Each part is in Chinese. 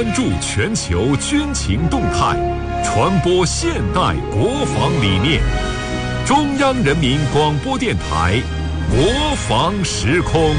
关注全球军情动态，传播现代国防理念。中央人民广播电台国防时空。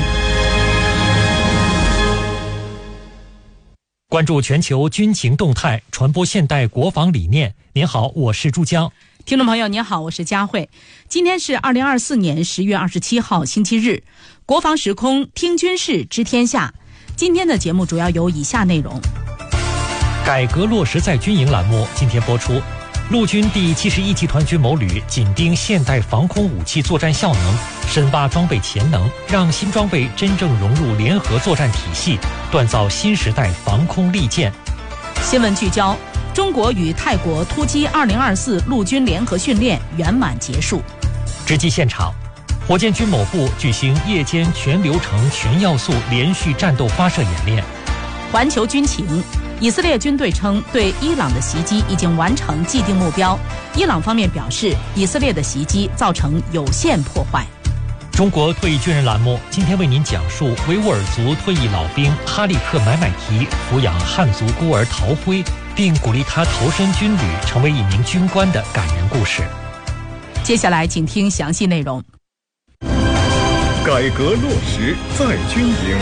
关注全球军情动态，传播现代国防理念。您好，我是朱江。 听众朋友您好，我是佳慧。今天是2024年10月27号星期日，国防时空听军事知天下。今天的节目主要有以下内容： 改革落实在军营栏目今天播出，陆军第71集团军某旅紧盯现代防空武器作战效能，深挖装备潜能，让新装备真正融入联合作战体系，锻造新时代防空利剑。 新闻聚焦：中国与泰国突击2024陆军联合训练圆满结束。 直击现场，火箭军某部举行夜间全流程全要素连续战斗发射演练。 环球军情：以色列军队称对伊朗的袭击已经完成既定目标，伊朗方面表示以色列的袭击造成有限破坏。 中国退役军人栏目今天为您讲述维吾尔族退役老兵哈利克买买提抚养汉族孤儿陶辉，并鼓励他投身军旅成为一名军官的感人故事。 接下来请听详细内容。 改革落实在军营。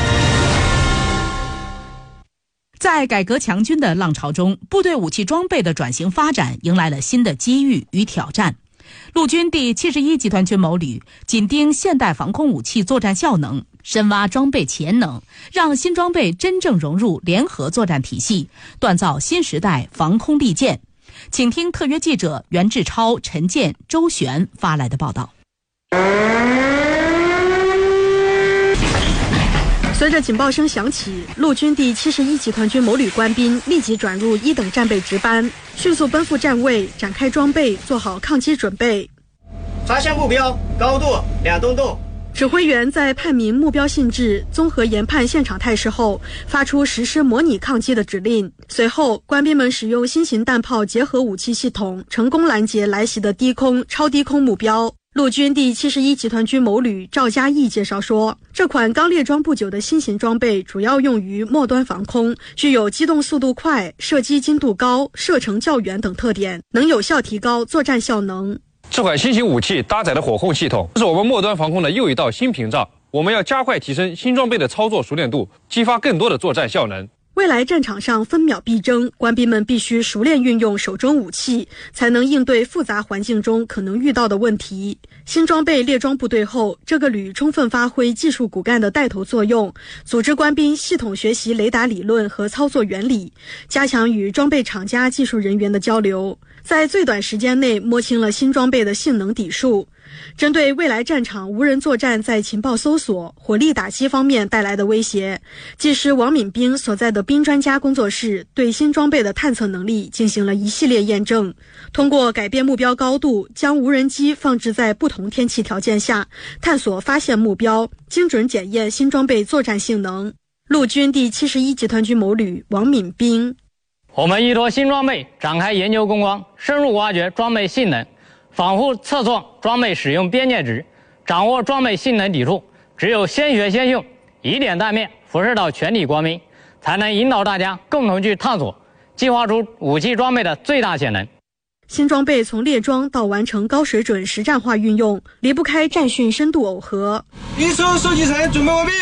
在改革强军的浪潮中，部队武器装备的转型发展迎来了新的机遇与挑战。陆军第71集团军某旅紧盯现代防空武器作战效能，深挖装备潜能，让新装备真正融入联合作战体系，锻造新时代防空利剑。请听特约记者袁志超、陈建、周璇发来的报道。 随着警报声响起，陆军第71集团军某旅官兵立即转入1等战备值班，迅速奔赴站位，展开装备，做好抗击准备。 发现目标，高度2洞洞。 指挥员在判明目标性质、综合研判现场态势后，发出实施模拟抗击的指令。随后，官兵们使用新型弹炮结合武器系统，成功拦截来袭的低空、超低空目标。陆军第71集团军某旅赵家义介绍说，这款刚列装不久的新型装备主要用于末端防空，具有机动速度快、射击精度高、射程较远等特点，能有效提高作战效能。 这款新型武器搭载的火控系统是我们末端防空的又一道新屏障，我们要加快提升新装备的操作熟练度，激发更多的作战效能。 未来战场上分秒必争，官兵们必须熟练运用手中武器，才能应对复杂环境中可能遇到的问题。新装备列装部队后，这个旅充分发挥技术骨干的带头作用，组织官兵系统学习雷达理论和操作原理，加强与装备厂家技术人员的交流，在最短时间内摸清了新装备的性能底数。针对未来战场无人作战在情报搜索、火力打击方面带来的威胁，技师王敏兵所在的兵专家工作室对新装备的探测能力进行了一系列验证，通过改变目标高度，将无人机放置在不同天气条件下，探索发现目标，精准检验新装备作战性能。陆军第71集团军某旅王敏兵： 我们依托新装备展开研究攻关，深入挖掘装备性能，反复测算装备使用边界值，掌握装备性能底数。只有先学先用，以点带面，辐射到全体官兵，才能引导大家共同去探索，激发出武器装备的最大潜能。 新装备从列装到完成高水准实战化运用，离不开战训深度耦合。 一手射击层准备完毕。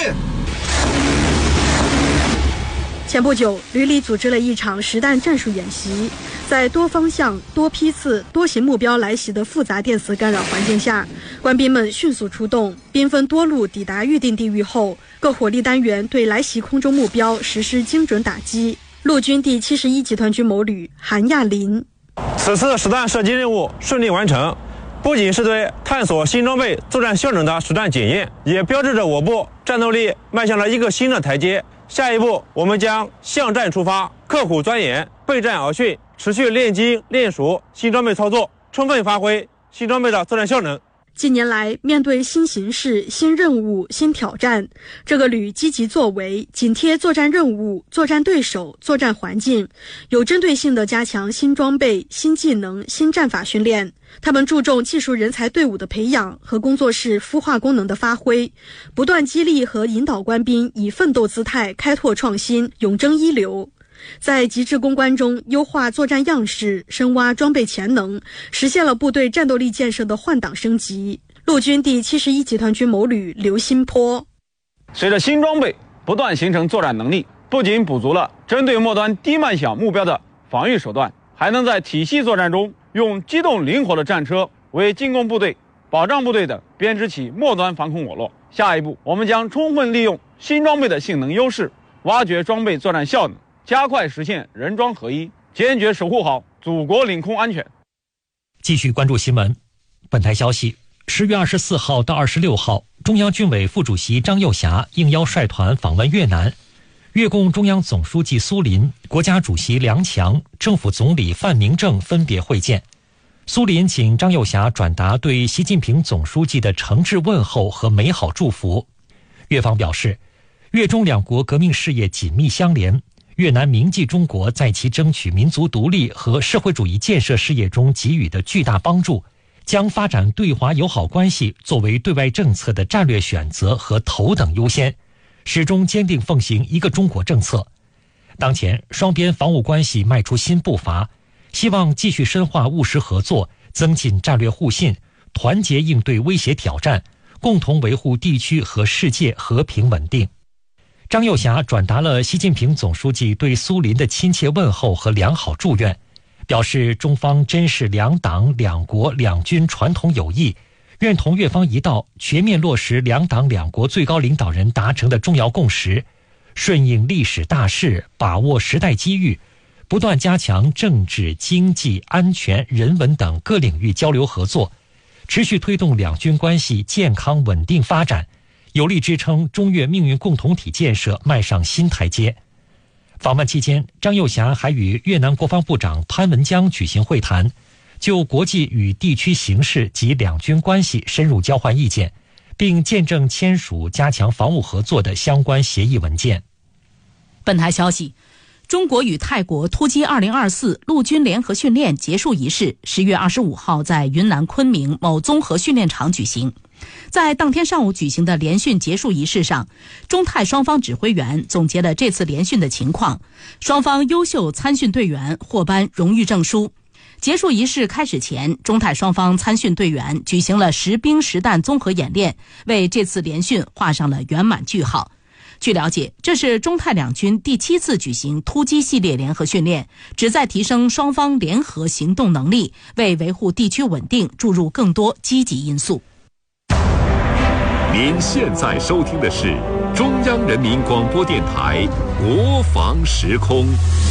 前不久，旅里组织了一场实弹战术演习，在多方向、多批次、多型目标来袭的复杂电磁干扰环境下，官兵们迅速出动，兵分多路抵达预定地域后，各火力单元对来袭空中目标实施精准打击。陆军第71集团军某旅韩亚林： 此次实弹射击任务顺利完成，不仅是对探索新装备作战效能的实战检验，也标志着我部战斗力迈向了一个新的台阶。下一步，我们将向战出发，刻苦钻研，备战而训，持续练精练熟新装备操作，充分发挥新装备的作战效能。 近年来，面对新形势、新任务、新挑战，这个旅积极作为，紧贴作战任务、作战对手、作战环境，有针对性地加强新装备、新技能、新战法训练。他们注重技术人才队伍的培养和工作室孵化功能的发挥，不断激励和引导官兵以奋斗姿态开拓创新，勇争一流。 在极致攻关中优化作战样式，深挖装备潜能，实现了部队战斗力建设的换挡升级。陆军第71集团军某旅刘新坡： 随着新装备不断形成作战能力，不仅补足了针对末端低慢小目标的防御手段，还能在体系作战中用机动灵活的战车为进攻部队、保障部队的编织起末端防空网络。下一步，我们将充分利用新装备的性能优势，挖掘装备作战效能，加快实现人装合一，坚决守护好祖国领空安全。 继续关注新闻。本台消息，10月24号到26号，中央军委副主席张又侠应邀率团访问越南，越共中央总书记苏林、国家主席梁强、政府总理范明政分别会见。苏林请张又侠转达对习近平总书记的诚挚问候和美好祝福。越方表示，越中两国革命事业紧密相连，越南铭记中国在其争取民族独立和社会主义建设事业中给予的巨大帮助，将发展对华友好关系作为对外政策的战略选择和头等优先，始终坚定奉行一个中国政策。当前双边防务关系迈出新步伐，希望继续深化务实合作，增进战略互信，团结应对威胁挑战，共同维护地区和世界和平稳定。张又侠转达了习近平总书记对苏林的亲切问候和良好祝愿，表示中方珍视两党两国两军传统友谊，愿同越方一道全面落实两党两国最高领导人达成的重要共识，顺应历史大势，把握时代机遇，不断加强政治、经济、安全、人文等各领域交流合作，持续推动两军关系健康稳定发展，有力支撑中越命运共同体建设迈上新台阶。访问期间，张又侠还与越南国防部长潘文江举行会谈，就国际与地区形势及两军关系深入交换意见，并见证签署加强防务合作的相关协议文件。 本台消息，中国与泰国突击2024陆军联合训练结束仪式10月25号在云南昆明某综合训练场举行。在当天上午举行的联训结束仪式上，中泰双方指挥员总结了这次联训的情况，双方优秀参训队员获颁荣誉证书。结束仪式开始前，中泰双方参训队员举行了实兵实弹综合演练，为这次联训画上了圆满句号。据了解，这是中泰两军第7次举行突击系列联合训练，旨在提升双方联合行动能力，为维护地区稳定注入更多积极因素。 您现在收听的是中央人民广播电台国防时空。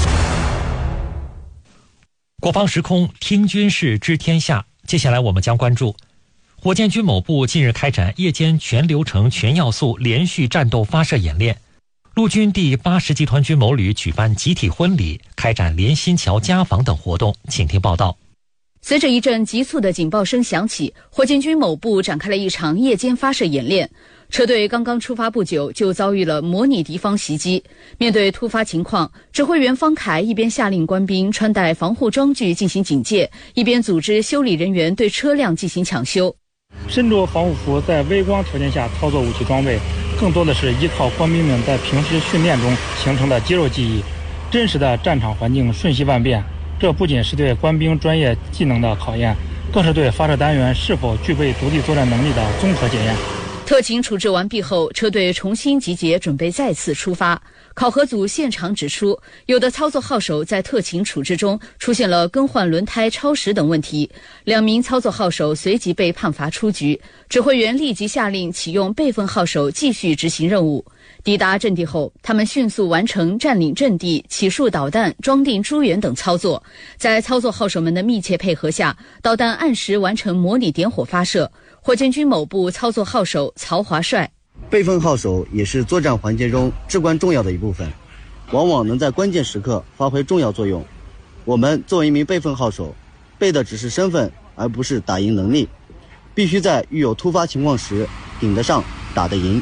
国防时空，听军事知天下。接下来我们将关注火箭军某部近日开展夜间全流程全要素连续战斗发射演练，陆军第80集团军某旅举办集体婚礼，开展连心桥家访等活动。请听报道。 随着一阵急促的警报声响起，火箭军某部展开了一场夜间发射演练。车队刚刚出发不久，就遭遇了模拟敌方袭击。面对突发情况，指挥员方凯一边下令官兵穿戴防护装具进行警戒，一边组织修理人员对车辆进行抢修。 身着防护服在微光条件下操作武器装备，更多的是依靠官兵们在平时训练中形成的肌肉记忆。真实的战场环境瞬息万变，这不仅是对官兵专业技能的考验，更是对发射单元是否具备独立作战能力的综合检验。 特勤处置完毕后，车队重新集结，准备再次出发。考核组现场指出，有的操作号手在特勤处置中出现了更换轮胎、超时等问题，2名操作号手随即被判罚出局。指挥员立即下令启用备份号手继续执行任务。抵达阵地后，他们迅速完成占领阵地、起束导弹、装订诸元等操作。在操作号手们的密切配合下，导弹按时完成模拟点火发射。火箭军某部操作号手曹华帅： 备份号手也是作战环节中至关重要的一部分，往往能在关键时刻发挥重要作用。我们作为一名备份号手，备的只是身份，而不是打赢能力，必须在遇有突发情况时顶得上、打得赢。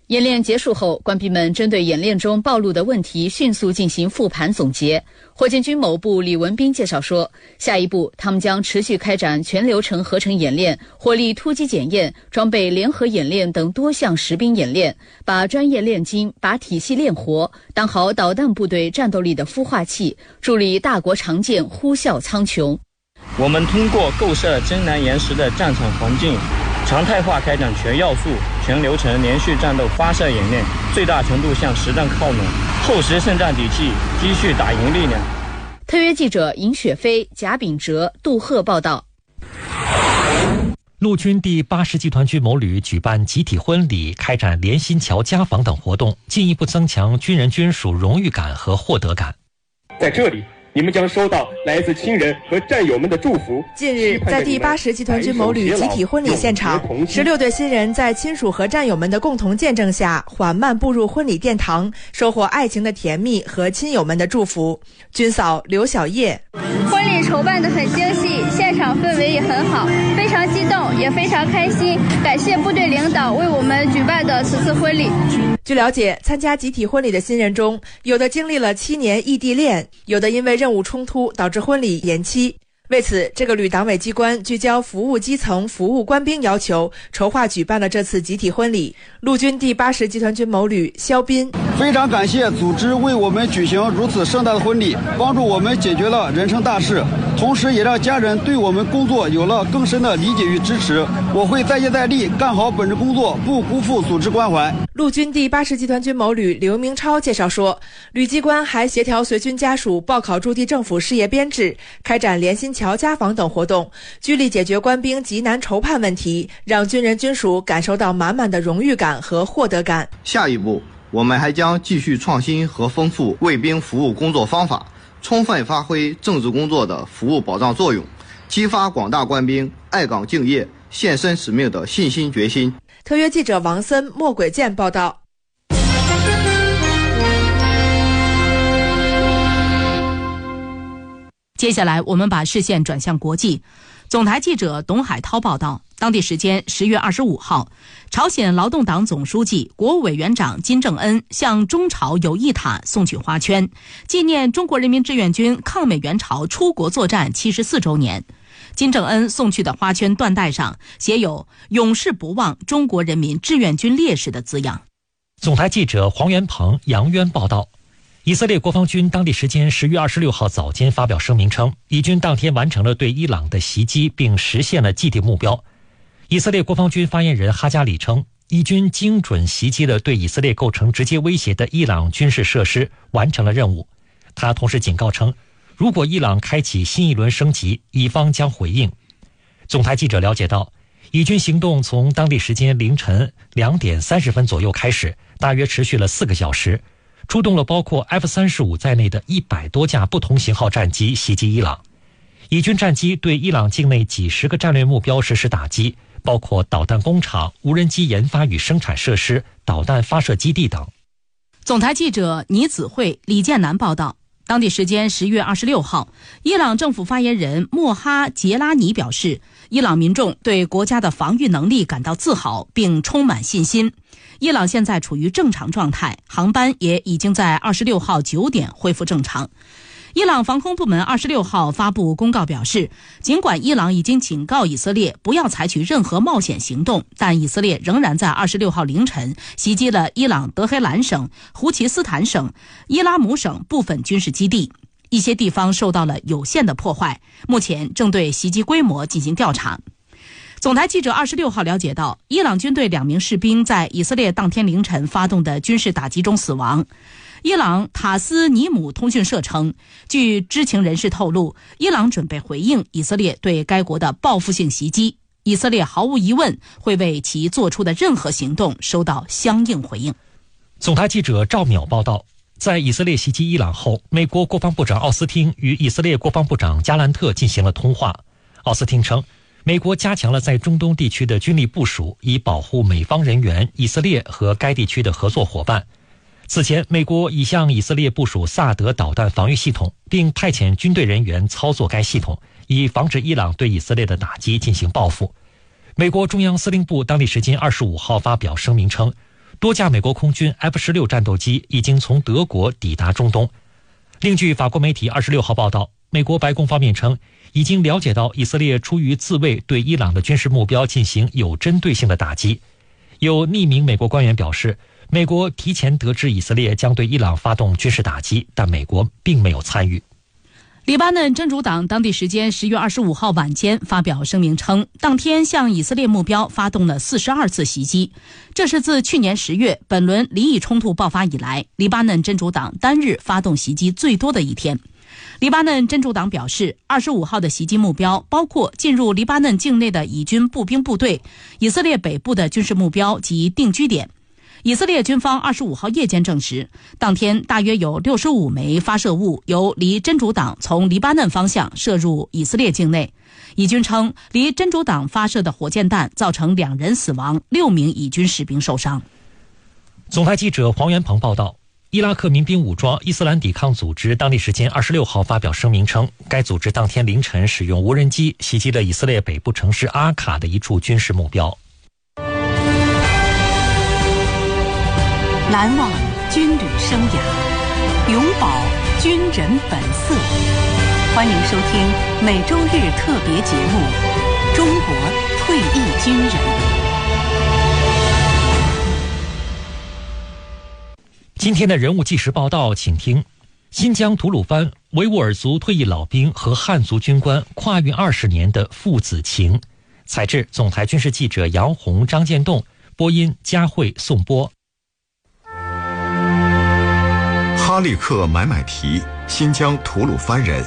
演练结束后，官兵们针对演练中暴露的问题迅速进行复盘总结。火箭军某部李文斌介绍说，下一步他们将持续开展全流程合成演练、火力突击检验、装备联合演练等多项实兵演练，把专业练精，把体系练活，当好导弹部队战斗力的孵化器，助力大国长剑呼啸苍穹。 我们通过构设真难严实的战场环境，常态化开展全要素、全流程连续战斗发射演练，最大程度向实战靠拢，厚实胜战底气，积蓄打赢力量。 特约记者尹雪飞、贾秉哲、杜鹤报道。 陆军第80集团军某旅举办集体婚礼，开展联心桥家访等活动，进一步增强军人军属荣誉感和获得感。 在这里，你们将收到来自亲人和战友们的祝福。 近日，在第80集团军某旅集体婚礼现场，16对新人在亲属和战友们的共同见证下，缓慢步入婚礼殿堂，收获爱情的甜蜜和亲友们的祝福。军嫂刘小叶： 婚礼筹办得很精细，现场氛围也很好，非常激动，也非常开心。感谢部队领导为我们举办的此次婚礼。 据了解，参加集体婚礼的新人中，有的经历了7年异地恋，有的因为任务冲突导致婚礼延期。为此，这个旅党委机关聚焦服务基层、服务官兵要求，筹划举办了这次集体婚礼。陆军第80集团军某旅肖斌： 非常感谢组织为我们举行如此盛大的婚礼，帮助我们解决了人生大事，同时也让家人对我们工作有了更深的理解与支持。我会再接再厉，干好本职工作，不辜负组织关怀。 陆军第80集团军某旅刘明超介绍说，旅机关还协调随军家属报考驻地政府事业编制，开展联心桥家访等活动，聚力解决官兵急难筹盼问题，让军人军属感受到满满的荣誉感和获得感。 下一步，我们还将继续创新和丰富卫兵服务工作方法，充分发挥政治工作的服务保障作用，激发广大官兵爱岗敬业、献身使命的信心决心。 特约记者王森、莫轨健报道。 接下来，我们把视线转向国际。总台记者董海涛报道，当地时间10月25号，朝鲜劳动党总书记、国务委员长金正恩向中朝友谊塔送去花圈，纪念中国人民志愿军抗美援朝出国作战74周年。金正恩送去的花圈缎带上写有“永世不忘中国人民志愿军烈士”的字样。 总台记者黄元鹏、杨渊报道。以色列国防军当地时间10月26号早间发表声明称，以军当天完成了对伊朗的袭击，并实现了既定目标。以色列国防军发言人哈加里称，以军精准袭击了对以色列构成直接威胁的伊朗军事设施，完成了任务。他同时警告称，如果伊朗开启新一轮升级，以方将回应。总台记者了解到，以军行动从当地时间凌晨2点30分左右开始，大约持续了4个小时，出动了包括 F-35 在内的100多架不同型号战机袭击伊朗。以军战机对伊朗境内几十个战略目标实施打击，包括导弹工厂、无人机研发与生产设施、导弹发射基地等。 总台记者倪子慧、李建南报道，当地时间10月26号，伊朗政府发言人莫哈杰拉尼表示，伊朗民众对国家的防御能力感到自豪并充满信心。伊朗现在处于正常状态，航班也已经在26号9点恢复正常。伊朗防空部门26号发布公告表示，尽管伊朗已经警告以色列不要采取任何冒险行动，但以色列仍然在26号凌晨袭击了伊朗德黑兰省、胡奇斯坦省、伊拉姆省部分军事基地，一些地方受到了有限的破坏，目前正对袭击规模进行调查。总台记者26号了解到，伊朗军队2名士兵在以色列当天凌晨发动的军事打击中死亡。伊朗塔斯尼姆通讯社称，据知情人士透露，伊朗准备回应以色列对该国的报复性袭击，以色列毫无疑问会为其做出的任何行动收到相应回应。 总台记者赵淼报道，在以色列袭击伊朗后，美国国防部长奥斯汀与以色列国防部长加兰特进行了通话。奥斯汀称，美国加强了在中东地区的军力部署，以保护美方人员、以色列和该地区的合作伙伴。此前，美国已向以色列部署萨德导弹防御系统，并派遣军队人员操作该系统，以防止伊朗对以色列的打击进行报复。美国中央司令部当地时间25号发表声明称， 多架美国空军 F-16战斗机已经从德国抵达中东。另据法国媒体26号报道，美国白宫方面称，已经了解到以色列出于自卫对伊朗的军事目标进行有针对性的打击。有匿名美国官员表示，美国提前得知以色列将对伊朗发动军事打击，但美国并没有参与。 黎巴嫩真主党当地时间10月25号晚间发表声明称，当天向以色列目标发动了42次袭击，这是自去年10月本轮黎以冲突爆发以来，黎巴嫩真主党单日发动袭击最多的一天。黎巴嫩真主党表示，25号的袭击目标包括进入黎巴嫩境内的以军步兵部队、以色列北部的军事目标及定居点。以色列军方25号夜间证实，当天大约有65枚发射物由离真主党从黎巴嫩方向射入以色列境内。以军称，离真主党发射的火箭弹造成2人死亡，6名以军士兵受伤。 总台记者黄元鹏报道，伊拉克民兵武装伊斯兰抵抗组织当地时间26号发表声明称，该组织当天凌晨使用无人机袭击了以色列北部城市阿卡的一处军事目标。 难忘军旅生涯，永葆军人本色。欢迎收听每周日特别节目《中国退役军人》。 今天的人物纪实报道，请听：新疆吐鲁番维吾尔族退役老兵和汉族军官跨越20年的父子情。采制总台军事记者杨红、张建栋，播音佳慧、宋波。 哈利克买买提，新疆吐鲁番人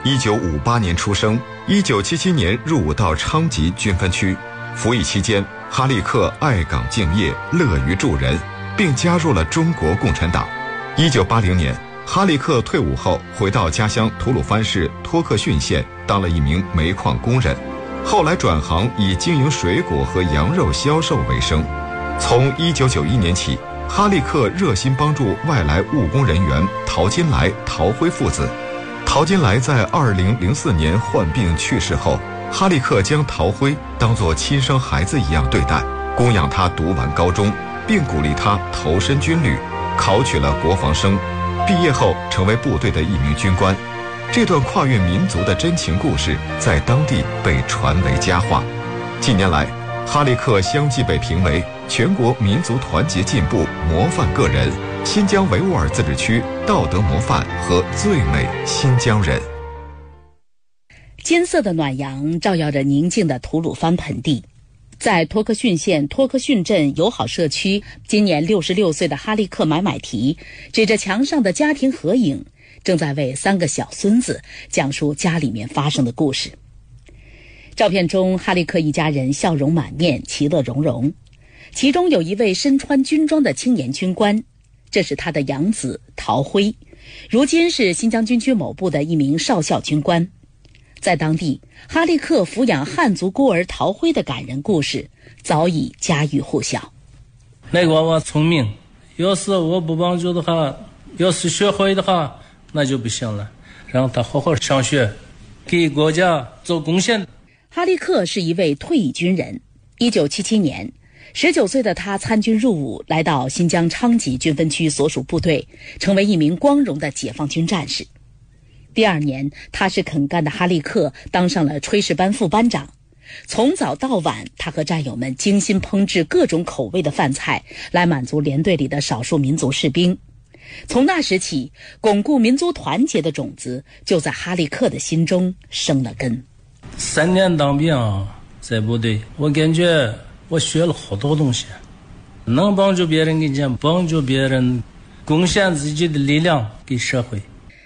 ，1958年出生，1977年入伍到昌吉军分区。服役期间，哈利克爱岗敬业，乐于助人，并加入了中国共产党。1980年，哈利克退伍后回到家乡吐鲁番市托克逊县，当了一名煤矿工人。后来转行以经营水果和羊肉销售为生。从1991年起，哈利克热心帮助外来务工人员陶金来、陶辉父子。陶金来在2004年患病去世后，哈利克将陶辉当作亲生孩子一样对待，供养他读完高中，并鼓励他投身军旅，考取了国防生，毕业后成为部队的一名军官。这段跨越民族的真情故事在当地被传为佳话。近年来，哈利克相继被评为全国民族团结进步模范个人、新疆维吾尔自治区道德模范和最美新疆人。 金色的暖阳照耀着宁静的吐鲁番盆地，在托克逊县托克逊镇友好社区，今年66岁的哈利克买买提指着墙上的家庭合影，正在为3个小孙子讲述家里面发生的故事。照片中，哈利克一家人笑容满面，其乐融融。其中有一位身穿军装的青年军官，这是他的养子陶辉，如今是新疆军区某部的一名少校军官。在当地，哈利克抚养汉族孤儿陶辉的感人故事早已家喻户晓。 那个娃娃聪明，要是我不帮助的话，要是学会的话，那就不行了。让他好好上学，给国家做贡献。 哈利克是一位退役军人，1977年，19岁的他参军入伍，来到新疆昌吉军分区所属部队，成为一名光荣的解放军战士。第2年，踏实肯干的哈利克当上了炊事班副班长。从早到晚，他和战友们精心烹制各种口味的饭菜，来满足连队里的少数民族士兵。从那时起，巩固民族团结的种子就在哈利克的心中生了根。 3年当兵在部队，我感觉我学了好多东西，能帮助别人跟前，帮助别人，贡献自己的力量给社会。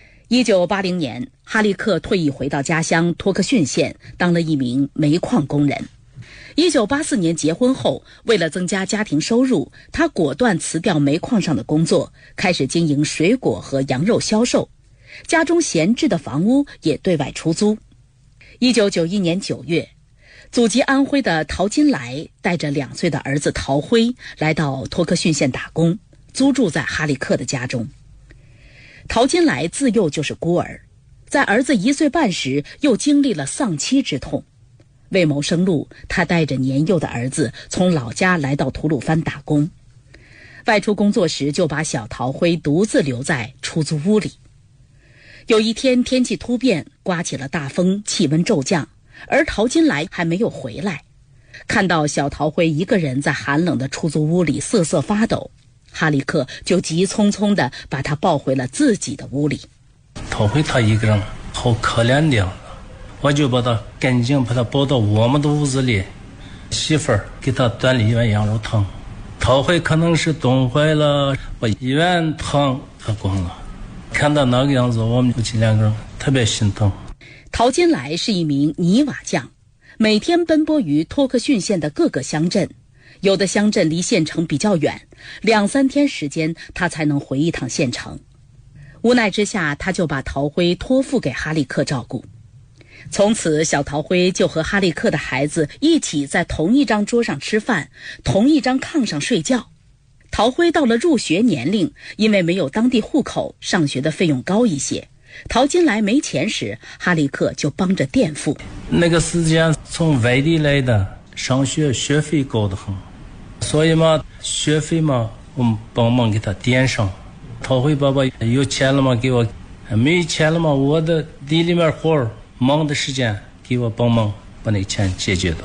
1980年，哈利克退役回到家乡托克逊县，当了一名煤矿工人。1984年结婚后，为了增加家庭收入，他果断辞掉煤矿上的工作，开始经营水果和羊肉销售，家中闲置的房屋也对外出租。1991年9月，祖籍安徽的陶金来带着2岁的儿子陶辉来到托克逊县打工，租住在哈利克的家中。陶金来自幼就是孤儿，在儿子1岁半时又经历了丧妻之痛。为谋生路，他带着年幼的儿子从老家来到吐鲁番打工。 外出工作时就把小陶辉独自留在出租屋里。有一天天气突变，刮起了大风，气温骤降，而陶金来还没有回来。看到小陶辉一个人在寒冷的出租屋里瑟瑟发抖，哈里克就急匆匆地把他抱回了自己的屋里。 陶辉他一个人好可怜的样子，我就把他赶紧把他抱到我们的屋子里，媳妇儿给他端了一碗羊肉汤。陶辉可能是冻坏了，把一碗汤喝光了。看到那个样子，我们夫妻两个人特别心疼。 陶金来是一名泥瓦匠，每天奔波于托克逊县的各个乡镇，有的乡镇离县城比较远，2-3天时间他才能回一趟县城。无奈之下，他就把陶辉托付给哈利克照顾。从此，小陶辉就和哈利克的孩子一起在同一张桌上吃饭，同一张炕上睡觉。陶辉到了入学年龄，因为没有当地户口，上学的费用高一些。陶金来没钱时，哈利克就帮着垫付。 那个时间从外地来的，上学学费高得很，所以嘛，学费嘛，我们帮忙给他垫上。陶辉爸爸有钱了嘛给我，没钱了嘛，我的地里面活儿忙的时间给我帮忙把那钱解决的。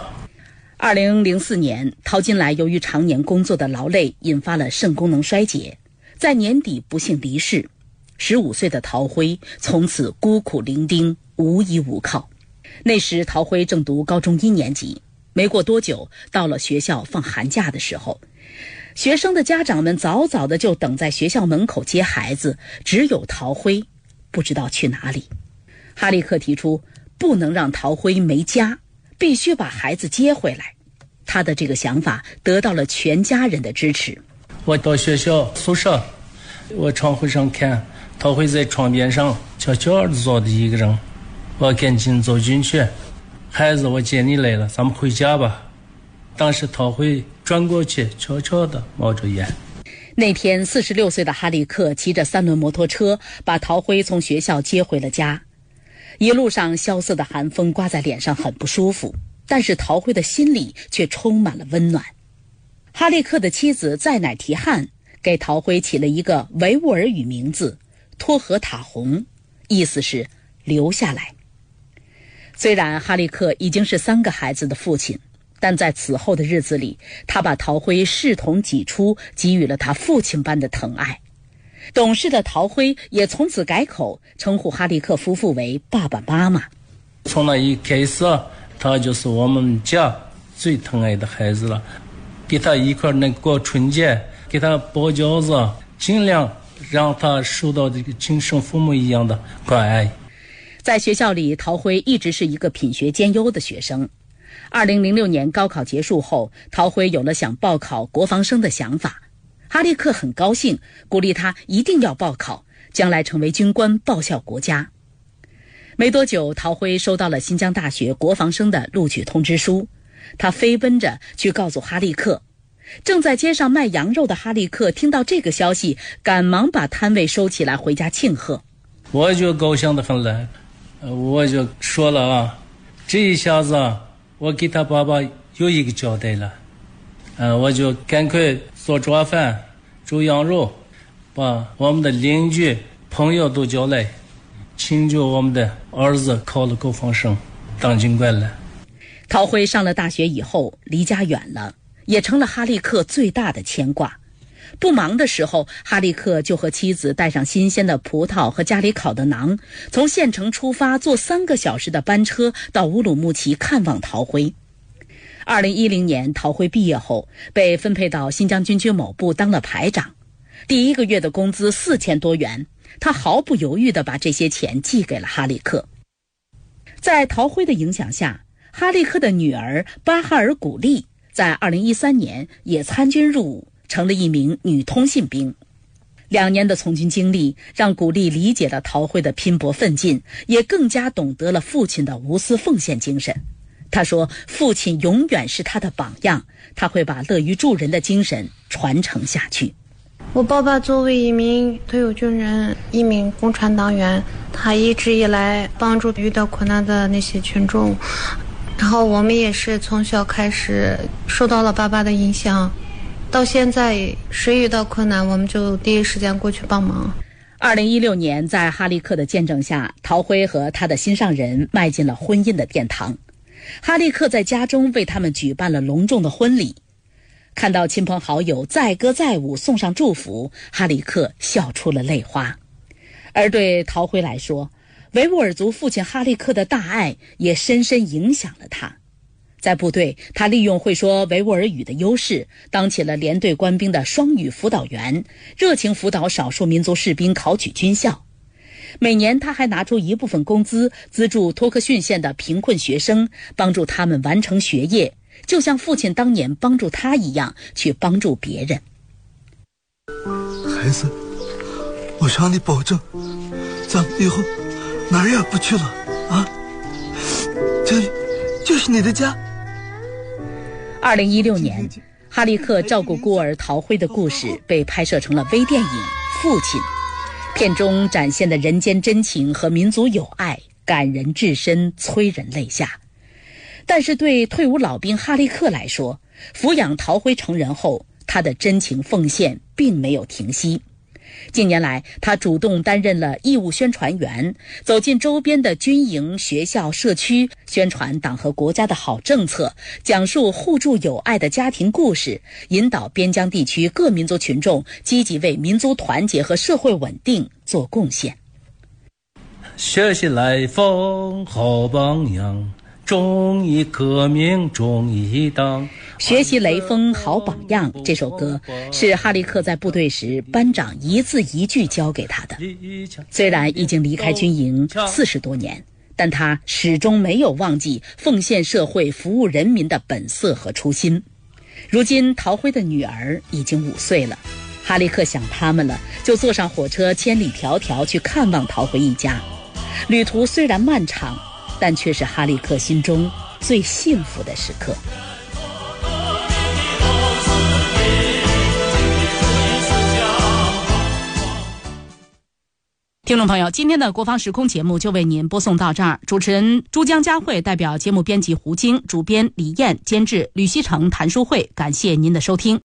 2004年，陶金来由于常年工作的劳累，引发了肾功能衰竭，在年底不幸离世。15岁的陶辉从此孤苦伶仃，无依无靠。那时陶辉正读高中1年级，没过多久，到了学校放寒假的时候，学生的家长们早早的就等在学校门口接孩子，只有陶辉不知道去哪里。哈利克提出不能让陶辉没家，必须把孩子接回来。他的这个想法得到了全家人的支持。 我到学校宿舍，我窗户上看陶辉在床边上悄悄地坐的一个人，我赶紧走进去，孩子，我接你来了，咱们回家吧。当时陶辉转过去，悄悄地冒着烟。 那天46岁的哈利克骑着3轮摩托车，把陶辉从学校接回了家。一路上萧瑟的寒风刮在脸上很不舒服，但是陶辉的心里却充满了温暖。哈利克的妻子在乃提汉给陶辉起了一个维吾尔语名字托和塔洪，意思是留下来。虽然哈利克已经是3个孩子的父亲，但在此后的日子里，他把陶辉视同己出，给予了他父亲般的疼爱。懂事的陶辉也从此改口称呼哈利克夫妇为爸爸妈妈。 从那一开始，他就是我们家最疼爱的孩子了。给他一块能过春节，给他包饺子，尽量让他受到这个亲生父母一样的关爱。 在学校里，陶辉一直是一个品学兼优的学生。2006年高考结束后，陶辉有了想报考国防生的想法。哈利克很高兴，鼓励他一定要报考，将来成为军官，报效国家。没多久，陶辉收到了新疆大学国防生的录取通知书，他飞奔着去告诉哈利克。正在街上卖羊肉的哈利克听到这个消息，赶忙把摊位收起来回家庆贺。 我就高兴得很了，我就说了啊，这一下子我给他爸爸有一个交代了。我就赶快做抓饭，煮羊肉，把我们的邻居朋友都叫来，庆祝我们的儿子考了国防生，当军官了。 陶辉上了大学以后离家远了，也成了哈利克最大的牵挂。不忙的时候，哈利克就和妻子带上新鲜的葡萄和家里烤的馕，从县城出发，坐3个小时的班车到乌鲁木齐看望陶辉。2010年，陶辉毕业后被分配到新疆军区某部当了排长，第1个月的工资4000多元，他毫不犹豫地把这些钱寄给了哈利克。在陶辉的影响下，哈利克的女儿巴哈尔古丽在2013年也参军入伍，成了一名女通信兵。2年的从军经历让古丽理解了陶辉的拼搏奋进，也更加懂得了父亲的无私奉献精神。他说，父亲永远是他的榜样，他会把乐于助人的精神传承下去。 我爸爸作为一名退伍军人，一名共产党员，他一直以来帮助遇到困难的那些群众，然后我们也是从小开始受到了爸爸的影响， 到现在谁遇到困难，我们就第一时间过去帮忙。 2016年，在哈利克的见证下，陶辉和他的心上人迈进了婚姻的殿堂。哈利克在家中为他们举办了隆重的婚礼。看到亲朋好友载歌载舞送上祝福，哈利克笑出了泪花。而对陶辉来说，维吾尔族父亲哈利克的大爱也深深影响了他。在部队，他利用会说维吾尔语的优势，当起了连队官兵的双语辅导员，热情辅导少数民族士兵考取军校。每年他还拿出一部分工资资助托克逊县的贫困学生，帮助他们完成学业，就像父亲当年帮助他一样去帮助别人。 孩子，我向你保证，咱们以后哪儿也不去了啊！这里就是你的家。 2016年，哈利克照顾孤儿陶辉的故事被拍摄成了微电影《父亲》，片中展现的人间真情和民族友爱感人至深，催人泪下。但是对退伍老兵哈利克来说，抚养陶辉成人后，他的真情奉献并没有停息。近年来，他主动担任了义务宣传员，走进周边的军营、学校、社区，宣传党和国家的好政策，讲述互助友爱的家庭故事，引导边疆地区各民族群众积极为民族团结和社会稳定做贡献。 学习来风好榜样，忠义革命忠义党。 学习雷锋好榜样这首歌是哈利克在部队时班长一字一句教给他的。虽然已经离开军营40多年，但他始终没有忘记奉献社会、服务人民的本色和初心。如今陶辉的女儿已经5岁了，哈利克想他们了，就坐上火车千里迢迢去看望陶辉一家。旅途虽然漫长，但却是哈利克心中最幸福的时刻。听众朋友，今天的国防时空节目就为您播送到这儿。主持人珠江佳慧代表节目编辑胡晶，主编李艳，监制吕希成、谭淑慧，感谢您的收听。